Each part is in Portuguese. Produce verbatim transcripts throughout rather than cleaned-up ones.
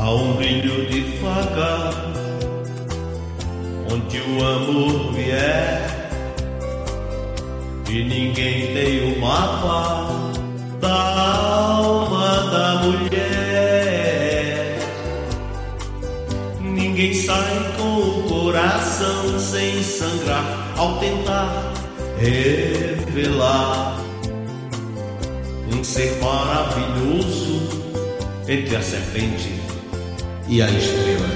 Há um brilho de faca onde o amor vier, e ninguém tem o mapa da alma da mulher. Ninguém sai com o coração sem sangrar ao tentar revelar um ser maravilhoso entre a serpente e a estrela.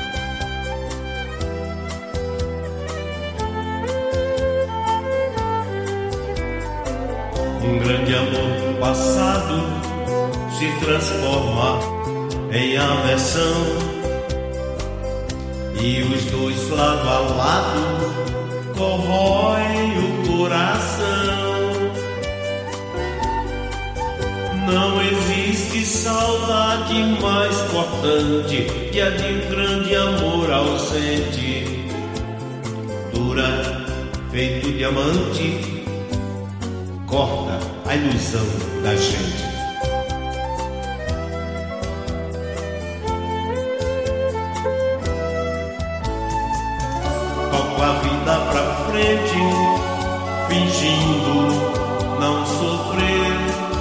Um grande amor passado se transforma em aversão, e os dois lado a lado corroem o coração. Não existe saudade mais cortante que a de um grande amor ausente. Dura, feito diamante, corta a ilusão da gente. Toco a vida pra frente, fingindo não sofrer,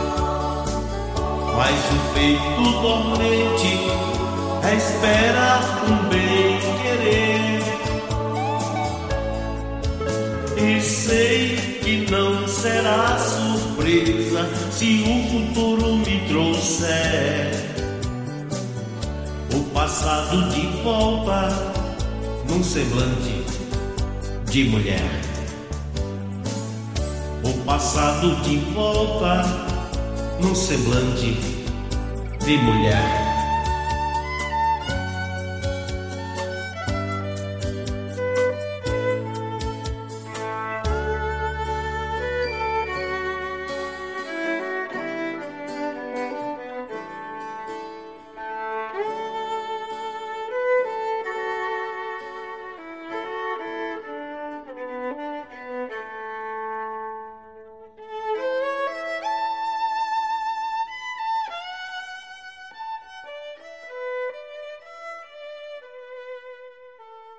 mas o peito dormente espera um bem-querer. E sei que não será surpresa se o futuro me trouxer o passado de volta num semblante de mulher. O passado de volta num semblante de mulher.